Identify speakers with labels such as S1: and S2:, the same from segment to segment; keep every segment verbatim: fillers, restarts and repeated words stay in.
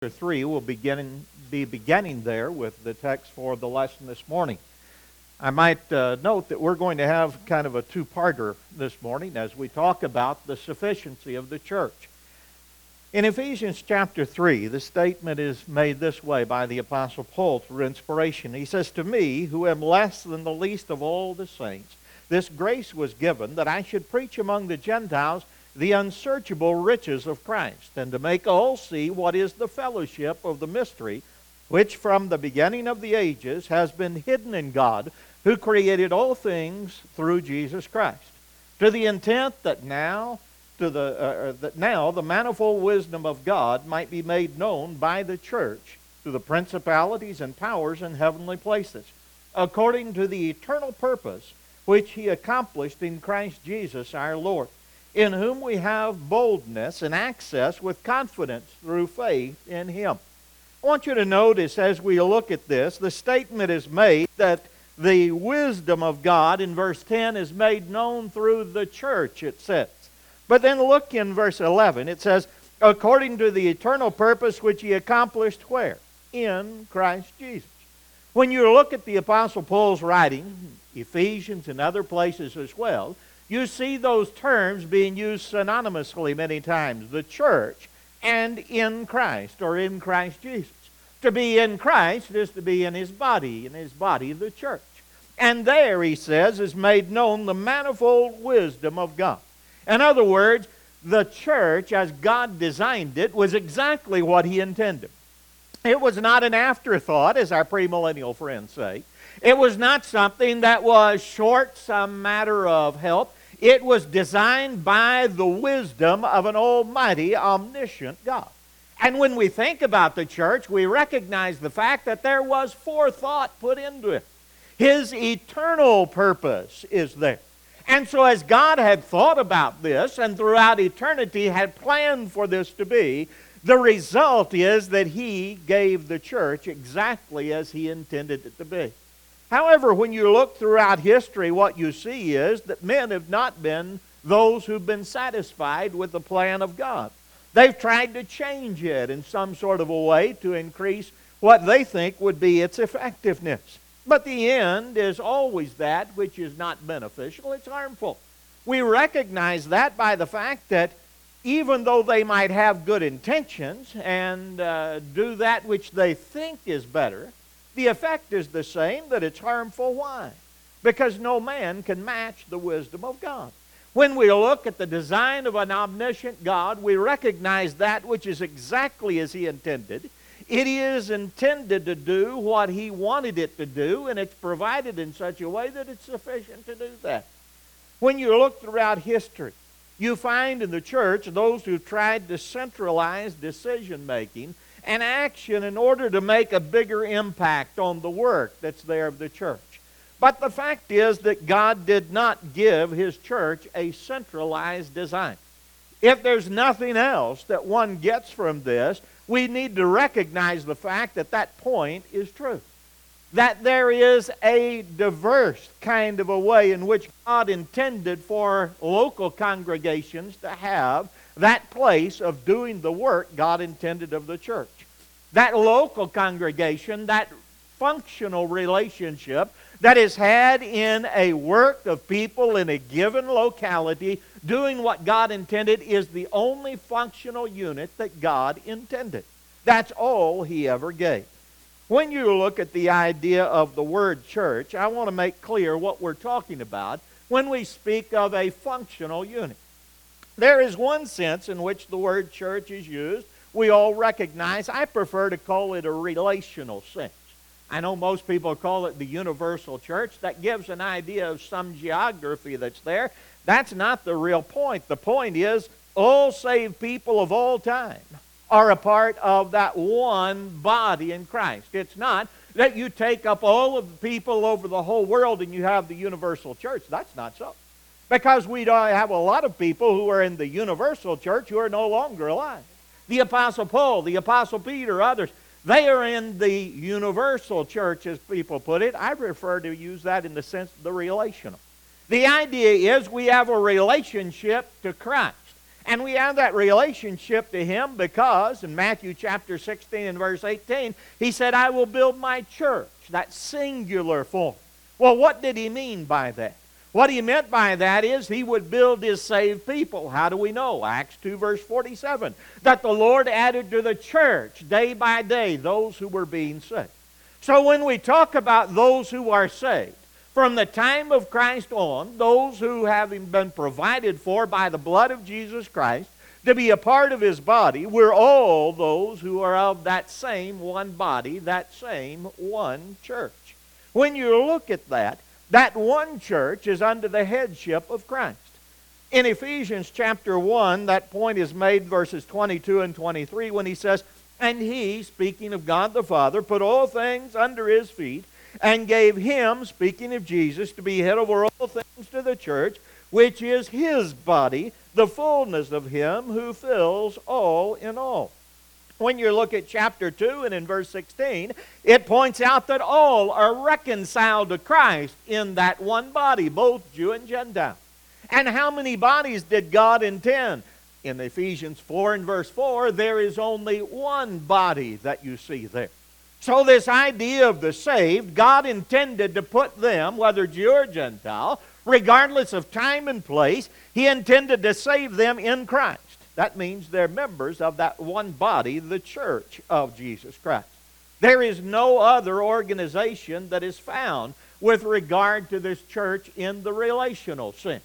S1: three. We'll begin, be beginning there with the text for the lesson this morning. I might uh, note that we're going to have kind of a two-parter this morning as we talk about the sufficiency of the church. In Ephesians chapter three, the statement is made this way by the Apostle Paul through inspiration. He says, "To me, who am less than the least of all the saints, this grace was given that I should preach among the Gentiles the unsearchable riches of Christ, and to make all see what is the fellowship of the mystery, which from the beginning of the ages has been hidden in God, who created all things through Jesus Christ, to the intent that now to the uh, that now the manifold wisdom of God might be made known by the church to the principalities and powers in heavenly places, according to the eternal purpose which He accomplished in Christ Jesus our Lord, in whom we have boldness and access with confidence through faith in Him." I want you to notice as we look at this, the statement is made that the wisdom of God in verse ten is made known through the church, it says. But then look in verse eleven. It says, according to the eternal purpose which He accomplished where? In Christ Jesus. When you look at the Apostle Paul's writing, Ephesians and other places as well, you see those terms being used synonymously many times. The church and in Christ, or in Christ Jesus. To be in Christ is to be in His body, in His body, the church. And there, he says, is made known the manifold wisdom of God. In other words, the church, as God designed it, was exactly what He intended. It was not an afterthought, as our premillennial friends say. It was not something that was short some matter of help. It was designed by the wisdom of an almighty, omniscient God. And when we think about the church, we recognize the fact that there was forethought put into it. His eternal purpose is there. And so as God had thought about this and throughout eternity had planned for this to be, the result is that He gave the church exactly as He intended it to be. However, when you look throughout history, what you see is that men have not been those who've been satisfied with the plan of God. They've tried to change it in some sort of a way to increase what they think would be its effectiveness. But the end is always that which is not beneficial, it's harmful. We recognize that by the fact that even though they might have good intentions and uh, do that which they think is better, the effect is the same, that it's harmful. Why? Because no man can match the wisdom of God. When we look at the design of an omniscient God, we recognize that which is exactly as He intended. It is intended to do what He wanted it to do, and it's provided in such a way that it's sufficient to do that. When you look throughout history, you find in the church those who tried to centralize decision-making and action in order to make a bigger impact on the work that's there of the church. But the fact is that God did not give His church a centralized design. If there's nothing else that one gets from this, we need to recognize the fact that that point is true. That there is a diverse kind of a way in which God intended for local congregations to have that place of doing the work God intended of the church. That local congregation, that functional relationship that is had in a work of people in a given locality doing what God intended is the only functional unit that God intended. That's all He ever gave. When you look at the idea of the word church, I want to make clear what we're talking about when we speak of a functional unit. There is one sense in which the word church is used. We all recognize. I prefer to call it a relational sense. I know most people call it the universal church. That gives an idea of some geography that's there. That's not the real point. The point is all saved people of all time are a part of that one body in Christ. It's not that you take up all of the people over the whole world and you have the universal church. That's not so. Because we have a lot of people who are in the universal church who are no longer alive. The Apostle Paul, the Apostle Peter, others, they are in the universal church, as people put it. I prefer to use that in the sense of the relational. The idea is we have a relationship to Christ. And we have that relationship to Him because in Matthew chapter sixteen and verse eighteen, He said, I will build my church, that singular form. Well, what did He mean by that? What He meant by that is He would build His saved people. How do we know? Acts two verse forty-seven. That the Lord added to the church day by day those who were being saved. So when we talk about those who are saved, from the time of Christ on, those who having been provided for by the blood of Jesus Christ to be a part of His body, we're all those who are of that same one body, that same one church. When you look at that, that one church is under the headship of Christ. In Ephesians chapter one, that point is made verses twenty-two and twenty-three when he says, and He, speaking of God the Father, put all things under His feet and gave Him, speaking of Jesus, to be head over all things to the church, which is His body, the fullness of Him who fills all in all. When you look at chapter two and in verse sixteen, it points out that all are reconciled to Christ in that one body, both Jew and Gentile. And how many bodies did God intend? In Ephesians four and verse four, there is only one body that you see there. So this idea of the saved, God intended to put them, whether Jew or Gentile, regardless of time and place, He intended to save them in Christ. That means they're members of that one body, the church of Jesus Christ. There is no other organization that is found with regard to this church in the relational sense.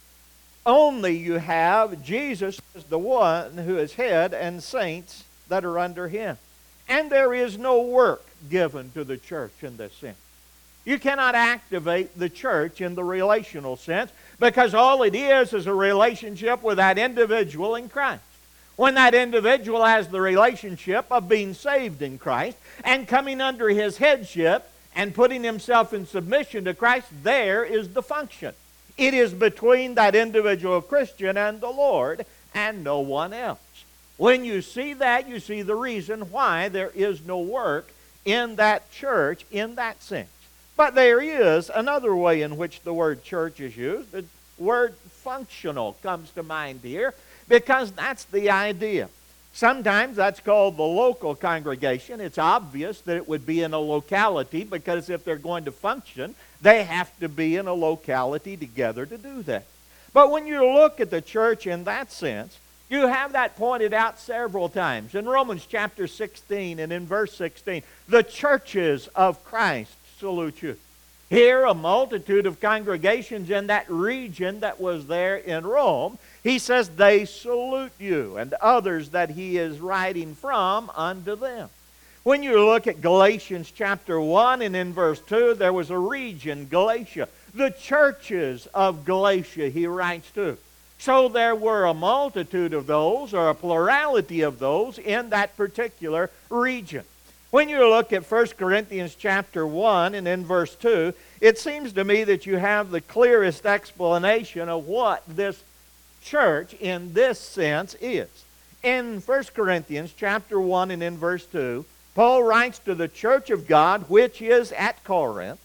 S1: Only you have Jesus as the one who is head and saints that are under Him. And there is no work given to the church in this sense. You cannot activate the church in the relational sense because all it is is a relationship with that individual in Christ. When that individual has the relationship of being saved in Christ and coming under His headship and putting himself in submission to Christ, there is the function. It is between that individual Christian and the Lord and no one else. When you see that, you see the reason why there is no work in that church in that sense. But there is another way in which the word church is used. The word functional comes to mind here because that's the idea. Sometimes that's called the local congregation. It's obvious that it would be in a locality because if they're going to function, they have to be in a locality together to do that. But when you look at the church in that sense, you have that pointed out several times. In Romans chapter sixteen and in verse sixteen, the churches of Christ salute you. Here, a multitude of congregations in that region that was there in Rome, he says they salute you, and others that he is writing from unto them. When you look at Galatians chapter one and in verse two, there was a region, Galatia. The churches of Galatia he writes to. So there were a multitude of those, or a plurality of those, in that particular region. When you look at First Corinthians chapter one and in verse two, it seems to me that you have the clearest explanation of what this church in this sense is. In First Corinthians chapter one and in verse two, Paul writes to the church of God which is at Corinth,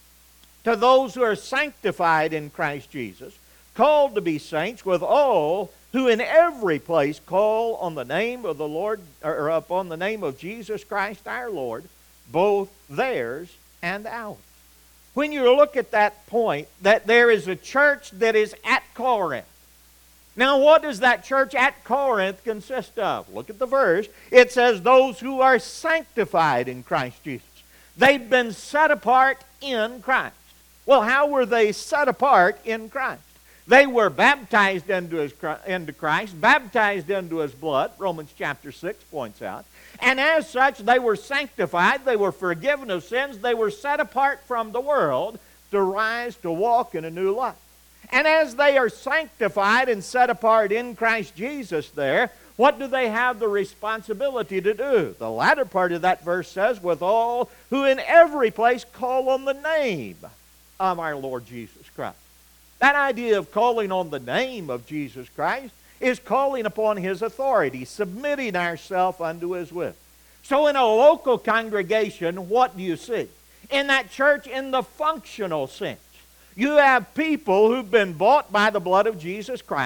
S1: to those who are sanctified in Christ Jesus, called to be saints, with all who in every place call on the name of the Lord, or upon the name of Jesus Christ our Lord, both theirs and ours. When you look at that point, that there is a church that is at Corinth. Now, what does that church at Corinth consist of? Look at the verse. It says, those who are sanctified in Christ Jesus. They've been set apart in Christ. Well, how were they set apart in Christ? They were baptized into, his, into Christ, baptized into His blood, Romans chapter six points out. And as such, they were sanctified, they were forgiven of sins, they were set apart from the world to rise to walk in a new life. And as they are sanctified and set apart in Christ Jesus there, what do they have the responsibility to do? The latter part of that verse says, with all who in every place call on the name of our Lord Jesus Christ. That idea of calling on the name of Jesus Christ is calling upon His authority, submitting ourselves unto His will. So in a local congregation, what do you see? In that church, in the functional sense, you have people who've been bought by the blood of Jesus Christ.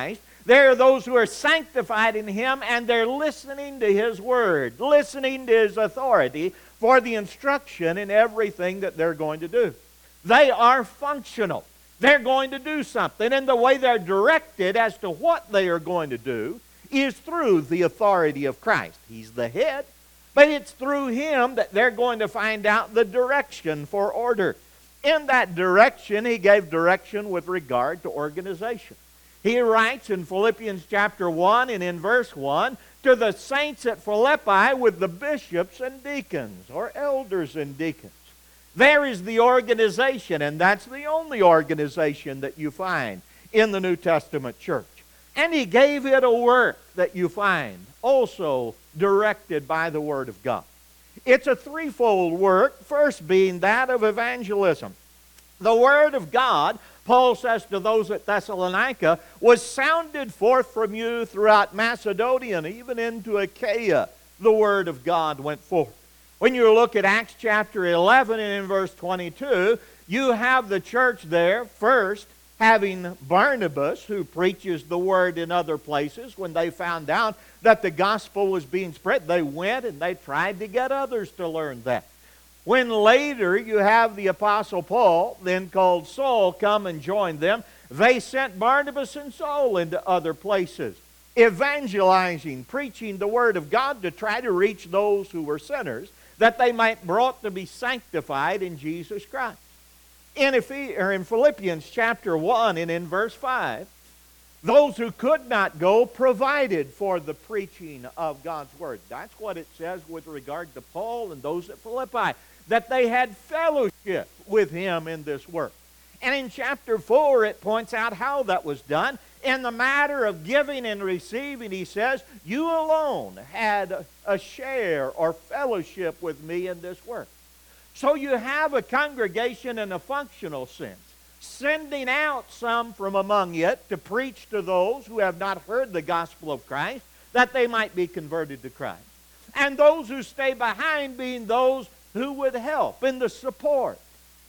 S1: There are those who are sanctified in Him, and they're listening to His Word, listening to His authority for the instruction in everything that they're going to do. They are functional. They're going to do something, and the way they're directed as to what they are going to do is through the authority of Christ. He's the head, but it's through Him that they're going to find out the direction for order. In that direction, He gave direction with regard to organization. He writes in Philippians chapter one and in verse one, to the saints at Philippi with the bishops and deacons, or elders and deacons. There is the organization, and that's the only organization that you find in the New Testament church. And He gave it a work that you find also directed by the Word of God. It's a threefold work, first being that of evangelism. The Word of God, Paul says to those at Thessalonica, was sounded forth from you throughout Macedonia and even into Achaia. The Word of God went forth. When you look at Acts chapter eleven and in verse twenty-two, you have the church there first having Barnabas, who preaches the Word in other places. When they found out that the gospel was being spread, they went and they tried to get others to learn that. When later you have the Apostle Paul, then called Saul, come and join them, they sent Barnabas and Saul into other places, evangelizing, preaching the Word of God to try to reach those who were sinners, that they might be brought to be sanctified in Jesus Christ. In, Ephes- or in Philippians chapter one and in verse five, those who could not go provided for the preaching of God's Word. That's what it says with regard to Paul and those at Philippi, that they had fellowship with him in this work. And in chapter four, it points out how that was done. In the matter of giving and receiving, he says, you alone had a share or fellowship with me in this work. So you have a congregation in a functional sense, sending out some from among it to preach to those who have not heard the gospel of Christ, that they might be converted to Christ. And those who stay behind being those who would help in the support,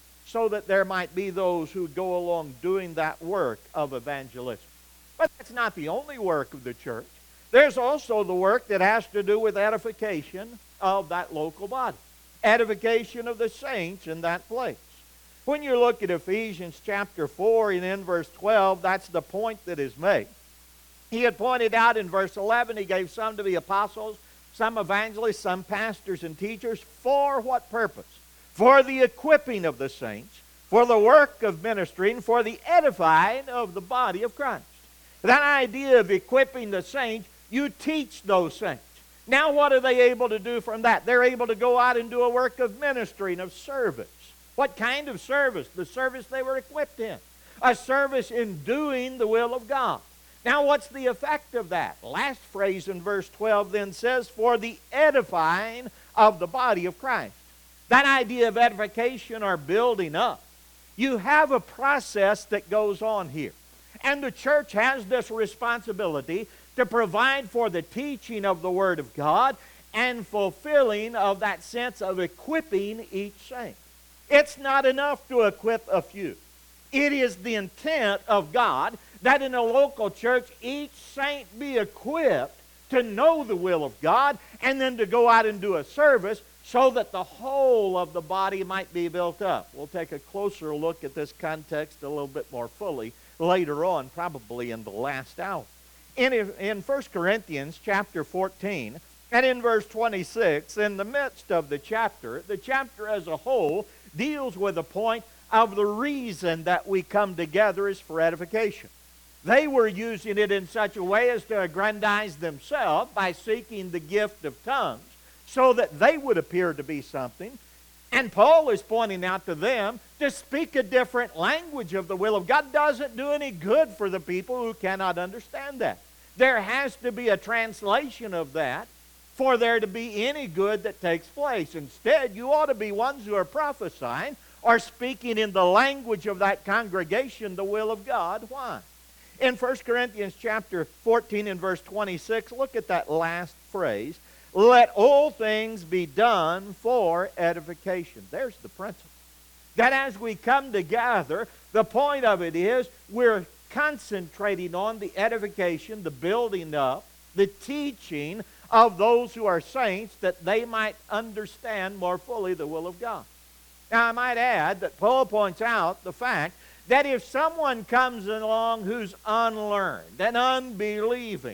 S1: so that there might be those who go along doing that work of evangelism. But that's not the only work of the church. There's also the work that has to do with edification of that local body. Edification of the saints in that place. When you look at Ephesians chapter four and in verse twelve, that's the point that is made. He had pointed out in verse eleven, he gave some to be apostles, some evangelists, some pastors and teachers. For what purpose? For the equipping of the saints, for the work of ministering, for the edifying of the body of Christ. That idea of equipping the saints, you teach those saints. Now what are they able to do from that? They're able to go out and do a work of ministering, of service. What kind of service? The service they were equipped in. A service in doing the will of God. Now what's the effect of that? Last phrase in verse twelve then says, for the edifying of the body of Christ. That idea of edification or building up. You have a process that goes on here. And the church has this responsibility to provide for the teaching of the Word of God and fulfilling of that sense of equipping each saint. It's not enough to equip a few. It is the intent of God that in a local church each saint be equipped to know the will of God and then to go out and do a service so that the whole of the body might be built up. We'll take a closer look at this context a little bit more fully later on, probably in the last hour. In, in First Corinthians chapter fourteen and in verse twenty-six, in the midst of the chapter, the chapter as a whole deals with the point of the reason that we come together is for edification. They were using it in such a way as to aggrandize themselves by seeking the gift of tongues so that they would appear to be something. And Paul is pointing out to them to speak a different language of the will of God doesn't do any good for the people who cannot understand that. There has to be a translation of that for there to be any good that takes place. Instead, you ought to be ones who are prophesying or speaking in the language of that congregation the will of God. Why? In First Corinthians chapter fourteen and verse twenty-six, look at that last phrase. Let all things be done for edification. There's the principle. That as we come together, the point of it is we're concentrating on the edification, the building up, the teaching of those who are saints, that they might understand more fully the will of God. Now, I might add that Paul points out the fact that if someone comes along who's unlearned and unbelieving,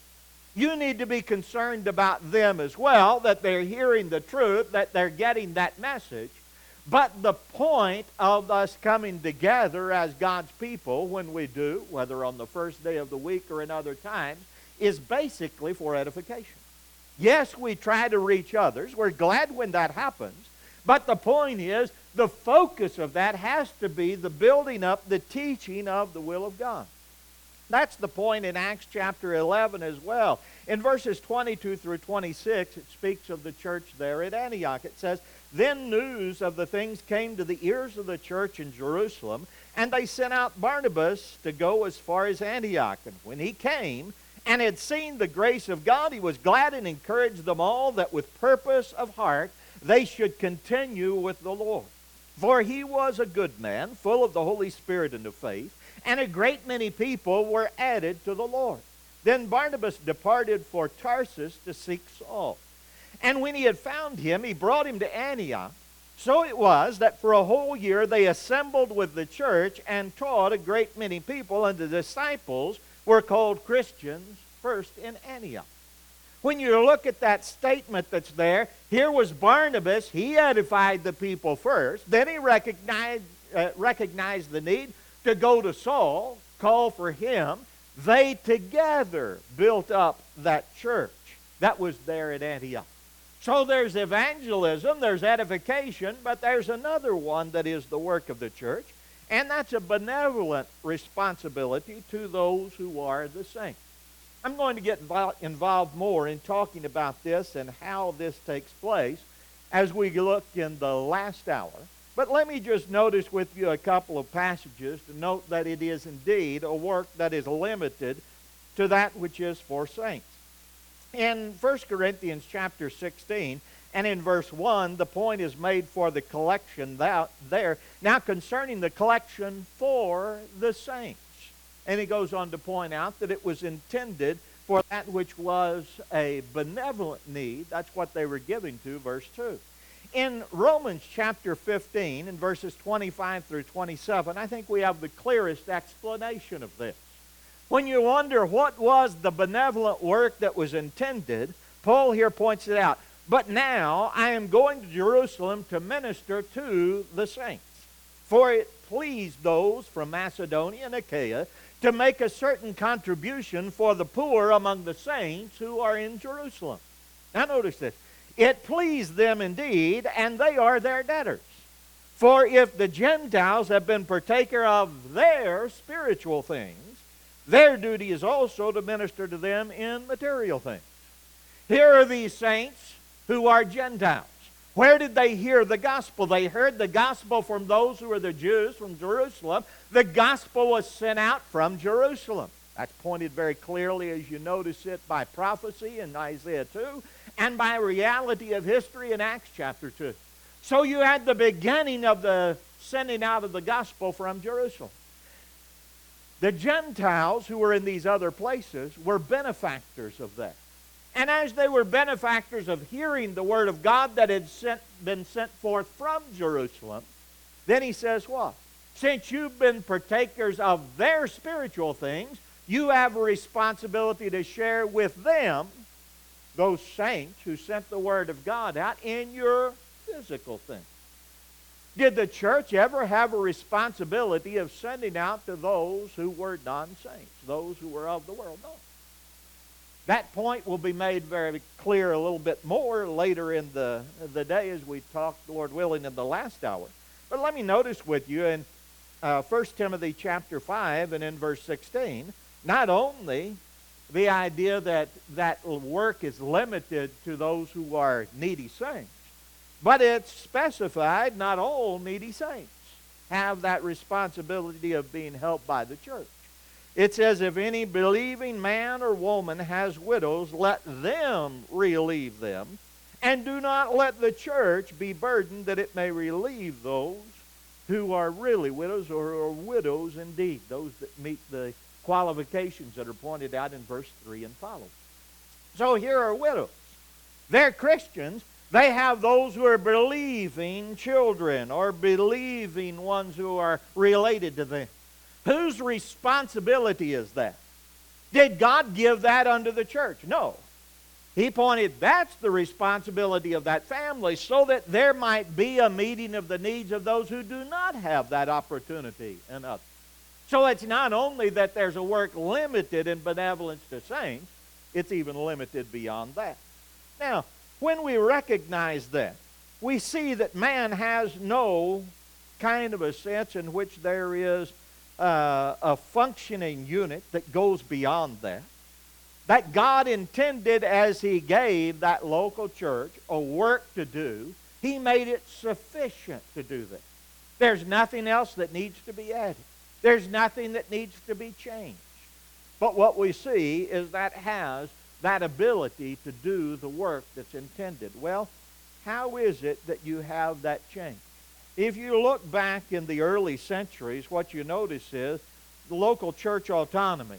S1: you need to be concerned about them as well, that they're hearing the truth, that they're getting that message. But the point of us coming together as God's people, when we do, whether on the first day of the week or in other times, is basically for edification. Yes, we try to reach others. We're glad when that happens. But the point is, the focus of that has to be the building up, the teaching of the will of God. That's the point in Acts chapter eleven as well. In verses twenty-two through twenty-six, it speaks of the church there at Antioch. It says, "Then news of the things came to the ears of the church in Jerusalem, and they sent out Barnabas to go as far as Antioch. And when he came and had seen the grace of God, he was glad and encouraged them all that with purpose of heart they should continue with the Lord. For he was a good man, full of the Holy Spirit and of faith, and a great many people were added to the Lord. Then Barnabas departed for Tarsus to seek Saul. And when he had found him, he brought him to Antioch. So it was that for a whole year they assembled with the church and taught a great many people, and the disciples were called Christians first in Antioch." When you look at that statement that's there, here was Barnabas. He edified the people first. Then he recognized, uh, recognized the need to go to Saul, call for him. They together built up that church that was there at Antioch. So there's evangelism, there's edification, but there's another one that is the work of the church, and that's a benevolent responsibility to those who are the saints. I'm going to get involved more in talking about this and how this takes place as we look in the last hour. But let me just notice with you a couple of passages to note that it is indeed a work that is limited to that which is for saints. In First Corinthians chapter sixteen and in verse one, the point is made for the collection there. Now concerning the collection for the saints. And he goes on to point out that it was intended for that which was a benevolent need. That's what they were giving to, verse two. In Romans chapter fifteen, in verses twenty-five through twenty-seven, I think we have the clearest explanation of this. When you wonder what was the benevolent work that was intended, Paul here points it out. "But now I am going to Jerusalem to minister to the saints. For it pleased those from Macedonia and Achaia to make a certain contribution for the poor among the saints who are in Jerusalem." Now notice this. "It pleased them indeed, and they are their debtors. For if the Gentiles have been partaker of their spiritual things, their duty is also to minister to them in material things." Here are these saints who are Gentiles. Where did they hear the gospel? They heard the gospel from those who were the Jews from Jerusalem. The gospel was sent out from Jerusalem. That's pointed very clearly, as you notice it, by prophecy in Isaiah two and by reality of history in Acts chapter two. So you had the beginning of the sending out of the gospel from Jerusalem. The Gentiles who were in these other places were benefactors of that. And as they were benefactors of hearing the word of God that had sent, been sent forth from Jerusalem, then he says what? Since you've been partakers of their spiritual things, you have a responsibility to share with them, those saints who sent the word of God out, in your physical things. Did the church ever have a responsibility of sending out to those who were non-saints, those who were of the world? No. That point will be made very clear a little bit more later in the, the day as we talk, Lord willing, in the last hour. But let me notice with you in uh, First Timothy chapter five and in verse sixteen, not only the idea that that work is limited to those who are needy saints, but it's specified not all needy saints have that responsibility of being helped by the church. It says, if any believing man or woman has widows, let them relieve them, and do not let the church be burdened, that it may relieve those who are really widows or are widows indeed, those that meet the qualifications that are pointed out in verse three and following. So here are widows. They're Christians. They have those who are believing children or believing ones who are related to them. Whose responsibility is that? Did God give that unto the church? No. He pointed that's the responsibility of that family so that there might be a meeting of the needs of those who do not have that opportunity and others. So it's not only that there's a work limited in benevolence to saints, it's even limited beyond that. Now, when we recognize that, we see that man has no kind of a sense in which there is uh, a functioning unit that goes beyond that. That God intended as He gave that local church a work to do, He made it sufficient to do that. There's nothing else that needs to be added. There's nothing that needs to be changed. But what we see is that has that ability to do the work that's intended. Well, how is it that you have that change? If you look back in the early centuries, what you notice is the local church autonomy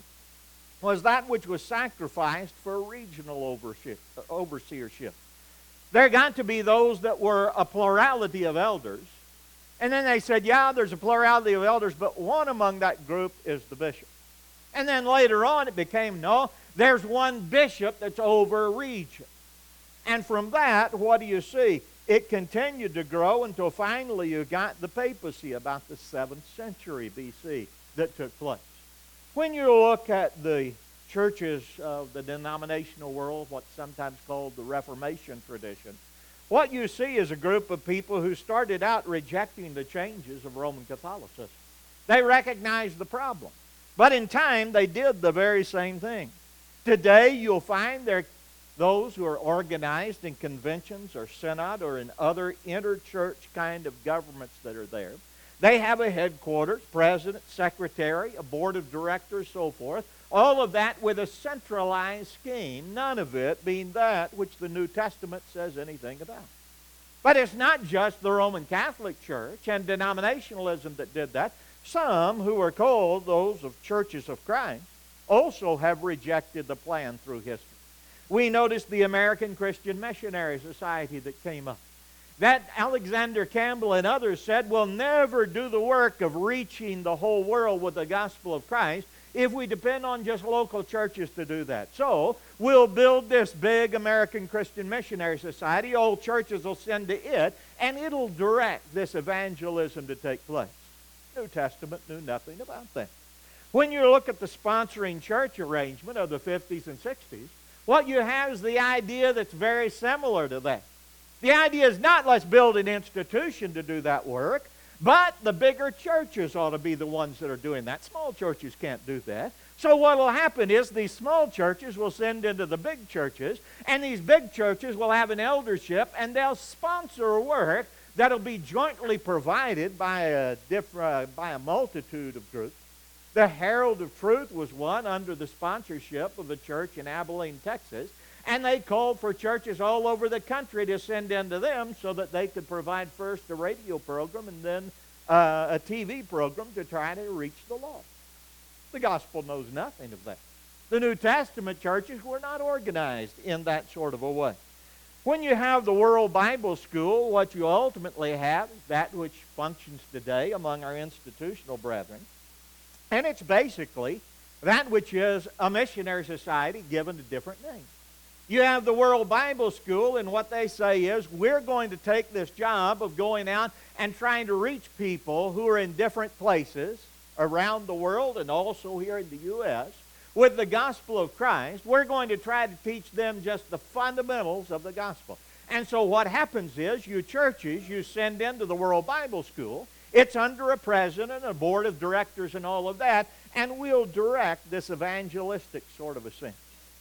S1: was that which was sacrificed for regional overseership. There got to be those that were a plurality of elders. And then they said, yeah, there's a plurality of elders, but one among that group is the bishop. And then later on it became, no, there's one bishop that's over a region. And from that, what do you see? It continued to grow until finally you got the papacy about the seventh century B C that took place. When you look at the churches of the denominational world, what's sometimes called the Reformation tradition, what you see is a group of people who started out rejecting the changes of Roman Catholicism. They recognized the problem. But in time, they did the very same thing. Today, you'll find there those who are organized in conventions or synod or in other interchurch kind of governments that are there. They have a headquarters, president, secretary, a board of directors, so forth. All of that with a centralized scheme, none of it being that which the New Testament says anything about. But it's not just the Roman Catholic Church and denominationalism that did that. Some who are called those of churches of Christ also have rejected the plan through history. We notice the American Christian Missionary Society that came up. That Alexander Campbell and others said we'll never do the work of reaching the whole world with the gospel of Christ if we depend on just local churches to do that. So we'll build this big American Christian Missionary Society. Old churches will send to it, and it'll direct this evangelism to take place. New Testament knew nothing about that. When you look at the sponsoring church arrangement of the fifties and sixties, what you have is the idea that's very similar to that. The idea is not let's build an institution to do that work, but the bigger churches ought to be the ones that are doing that. Small churches can't do that. So what will happen is these small churches will send into the big churches, and these big churches will have an eldership, and they'll sponsor work that'll be jointly provided by a, different, by a multitude of groups. The Herald of Truth was one under the sponsorship of a church in Abilene, Texas, and they called for churches all over the country to send into them so that they could provide first a radio program and then uh, a T V program to try to reach the lost. The gospel knows nothing of that. The New Testament churches were not organized in that sort of a way. When you have the World Bible School, what you ultimately have is that which functions today among our institutional brethren. And it's basically that which is a missionary society given a different name. You have the World Bible School, and what they say is, we're going to take this job of going out and trying to reach people who are in different places around the world and also here in the U S with the gospel of Christ. We're going to try to teach them just the fundamentals of the gospel. And so what happens is, you churches, you send into the World Bible School. It's under a president, a board of directors, and all of that, and we'll direct this evangelistic sort of a sense.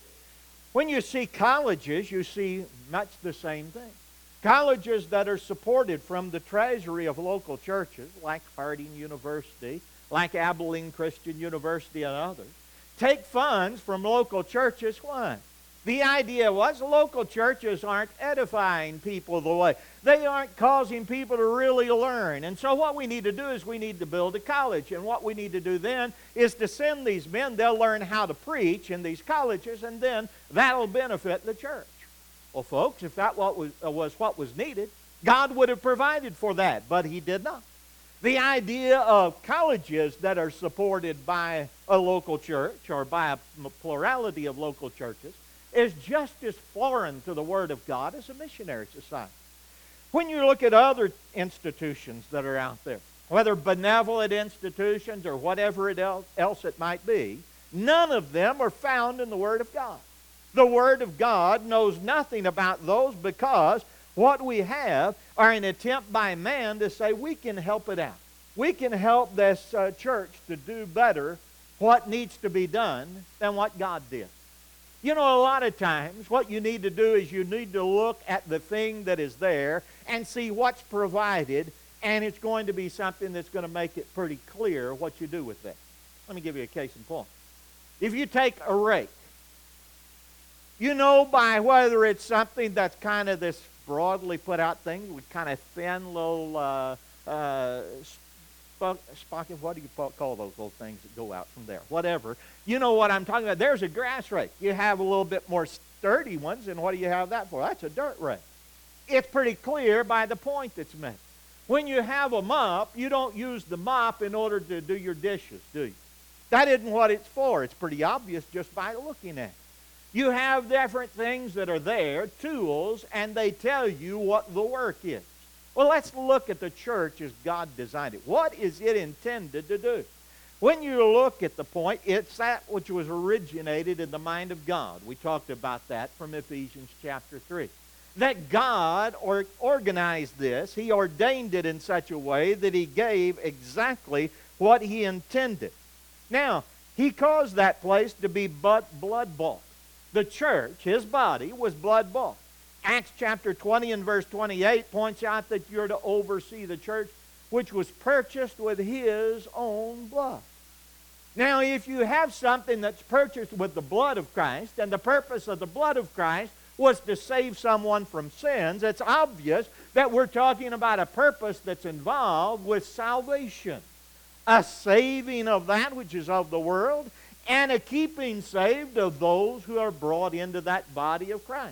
S1: When you see colleges, you see much the same thing. Colleges that are supported from the treasury of local churches, like Harding University, like Abilene Christian University, and others, take funds from local churches. Why? The idea was local churches aren't edifying people the way. They aren't causing people to really learn. And so what we need to do is we need to build a college. And what we need to do then is to send these men. They'll learn how to preach in these colleges, and then that'll benefit the church. Well, folks, if that what was, uh, was what was needed, God would have provided for that, but He did not. The idea of colleges that are supported by a local church or by a plurality of local churches is just as foreign to the Word of God as a missionary society. When you look at other institutions that are out there, whether benevolent institutions or whatever it else it might be, none of them are found in the Word of God. The Word of God knows nothing about those, because what we have are an attempt by man to say we can help it out. We can help this uh, church to do better what needs to be done than what God did. You know, a lot of times what you need to do is you need to look at the thing that is there and see what's provided, and it's going to be something that's going to make it pretty clear what you do with that. Let me give you a case in point. If you take a rake, you know by whether it's something that's kind of this broadly put out thing with kind of thin little uh, uh, Spock, what do you call those little things that go out from there? Whatever. You know what I'm talking about. There's a grass rake. You have a little bit more sturdy ones, and what do you have that for? That's a dirt rake. It's pretty clear by the point that's made. When you have a mop, you don't use the mop in order to do your dishes, do you? That isn't what it's for. It's pretty obvious just by looking at it. You have different things that are there, tools, and they tell you what the work is. Well, let's look at the church as God designed it. What is it intended to do? When you look at the point, it's that which was originated in the mind of God. We talked about that from Ephesians chapter three. That God or organized this. He ordained it in such a way that He gave exactly what He intended. Now, He caused that place to be blood-bought. The church, His body, was blood-bought. Acts chapter twenty and verse twenty-eight points out that you're to oversee the church which was purchased with His own blood. Now, if you have something that's purchased with the blood of Christ, and the purpose of the blood of Christ was to save someone from sins, it's obvious that we're talking about a purpose that's involved with salvation. A saving of that which is of the world, and a keeping saved of those who are brought into that body of Christ.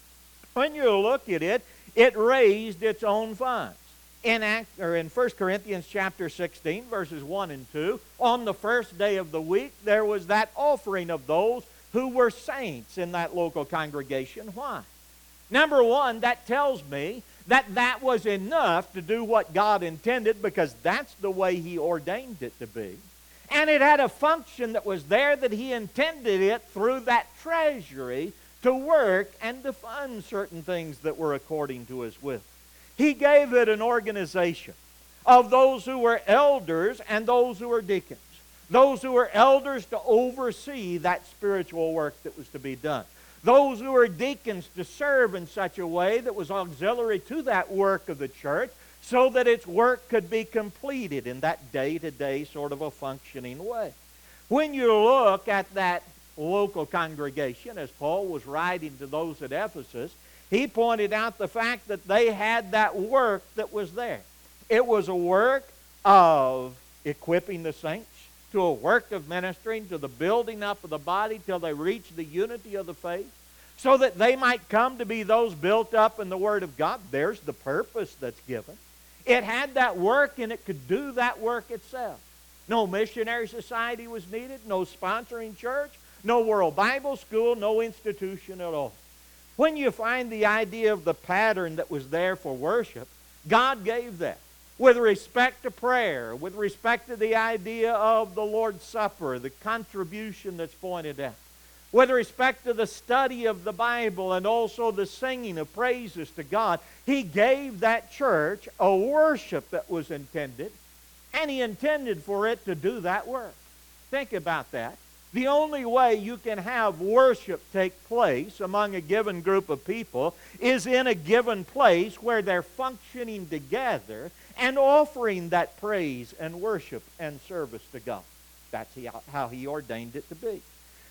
S1: When you look at it, it raised its own funds. In, Act, or in First Corinthians chapter sixteen, verses one and two, on the first day of the week, there was that offering of those who were saints in that local congregation. Why? Number one, that tells me that that was enough to do what God intended, because that's the way He ordained it to be. And it had a function that was there, that He intended it through that treasury to work and to fund certain things that were according to His will. He gave it an organization of those who were elders and those who were deacons. Those who were elders to oversee that spiritual work that was to be done. Those who were deacons to serve in such a way that was auxiliary to that work of the church, so that its work could be completed in that day-to-day sort of a functioning way. When you look at that local congregation, as Paul was writing to those at Ephesus, he pointed out the fact that they had that work that was there. It was a work of equipping the saints, to a work of ministering, to the building up of the body till they reach the unity of the faith, so that they might come to be those built up in the Word of God. There's the purpose that's given. It had that work, and it could do that work itself. No missionary society was needed, no sponsoring church, no World Bible School, no institution at all. When you find the idea of the pattern that was there for worship, God gave that. With respect to prayer, with respect to the idea of the Lord's Supper, the contribution that's pointed out, with respect to the study of the Bible and also the singing of praises to God, He gave that church a worship that was intended, and He intended for it to do that work. Think about that. The only way you can have worship take place among a given group of people is in a given place where they're functioning together and offering that praise and worship and service to God. That's how He ordained it to be.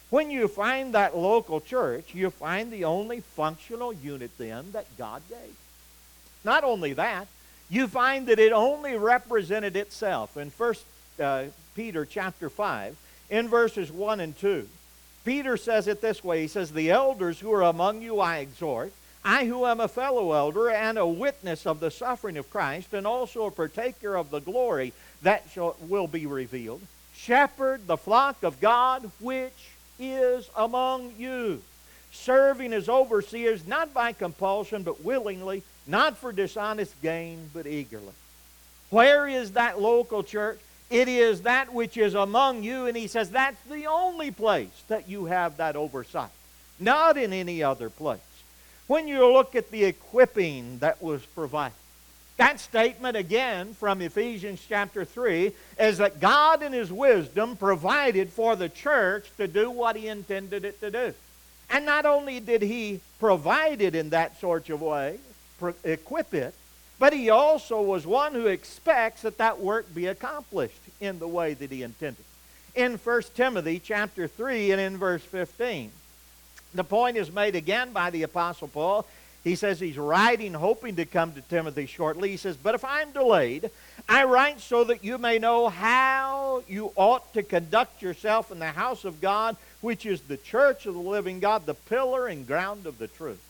S1: When you find that local church, you find the only functional unit then that God gave. Not only that, you find that it only represented itself. In First uh, Peter chapter five, in verses one and two, Peter says it this way. He says, "The elders who are among you I exhort, I who am a fellow elder and a witness of the suffering of Christ, and also a partaker of the glory that shall, will be revealed, shepherd the flock of God which is among you, serving as overseers, not by compulsion, but willingly, not for dishonest gain, but eagerly." Where is that local church? It is that which is among you, and he says that's the only place that you have that oversight, not in any other place. When you look at the equipping that was provided, that statement again from Ephesians chapter three is that God in His wisdom provided for the church to do what He intended it to do. And not only did He provide it in that sort of way, equip it, but He also was one who expects that that work be accomplished in the way that He intended. In First Timothy chapter three and in verse fifteen, the point is made again by the Apostle Paul. He says he's writing, hoping to come to Timothy shortly. He says, "But if I'm delayed, I write so that you may know how you ought to conduct yourself in the house of God, which is the church of the living God, the pillar and ground of the truth."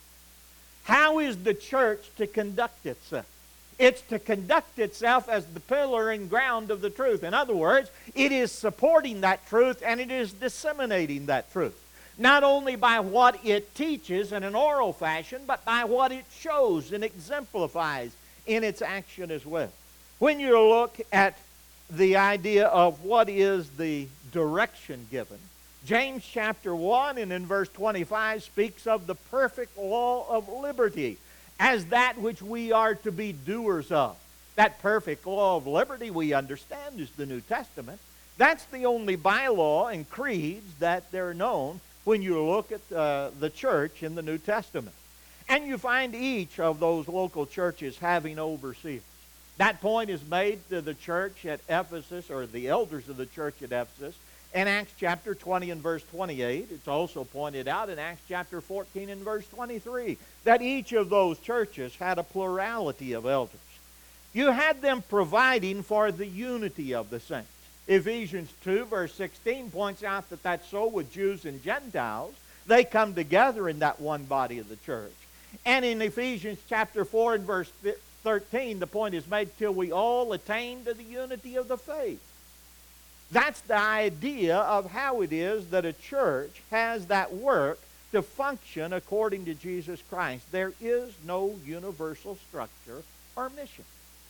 S1: How is the church to conduct itself? It's to conduct itself as the pillar and ground of the truth. In other words, it is supporting that truth and it is disseminating that truth. Not only by what it teaches in an oral fashion, but by what it shows and exemplifies in its action as well. When you look at the idea of what is the direction given, James chapter one and in verse twenty-five speaks of the perfect law of liberty as that which we are to be doers of. That perfect law of liberty we understand is the New Testament. That's the only bylaw and creeds that they're known when you look at uh, the church in the New Testament. And you find each of those local churches having overseers. That point is made to the church at Ephesus, or the elders of the church at Ephesus, in Acts chapter twenty and verse twenty-eight. It's also pointed out in Acts chapter fourteen and verse twenty-three that each of those churches had a plurality of elders. You had them providing for the unity of the saints. Ephesians two verse sixteen points out that that's so with Jews and Gentiles. They come together in that one body of the church. And in Ephesians chapter four and verse thirteen, the point is made till we all attain to the unity of the faith. That's the idea of how it is that a church has that work to function according to Jesus Christ. There is no universal structure or mission.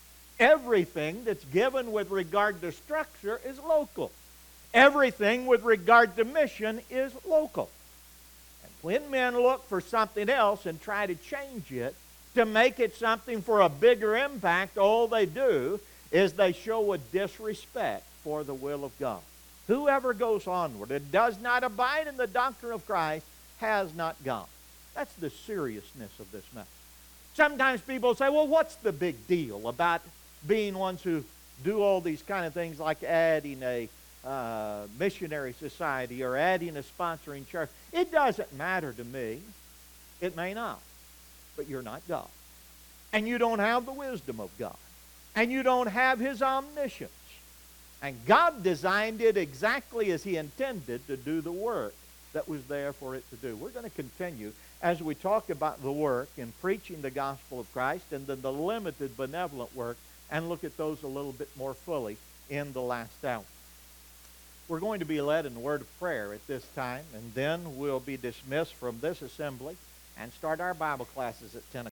S1: Everything that's given with regard to structure is local. Everything with regard to mission is local. And when men look for something else and try to change it to make it something for a bigger impact, all they do is they show a disrespect for the will of God. Whoever goes onward and does not abide in the doctrine of Christ has not gone. That's the seriousness of this matter. Sometimes people say, well, what's the big deal about being ones who do all these kind of things like adding a uh, missionary society or adding a sponsoring church? It doesn't matter to me. It may not. But you're not God. And you don't have the wisdom of God. And you don't have His omniscience. And God designed it exactly as He intended to do the work that was there for it to do. We're going to continue as we talk about the work in preaching the gospel of Christ and then the limited benevolent work, and look at those a little bit more fully in the last hour. We're going to be led in the word of prayer at this time, and then we'll be dismissed from this assembly and start our Bible classes at ten o'clock.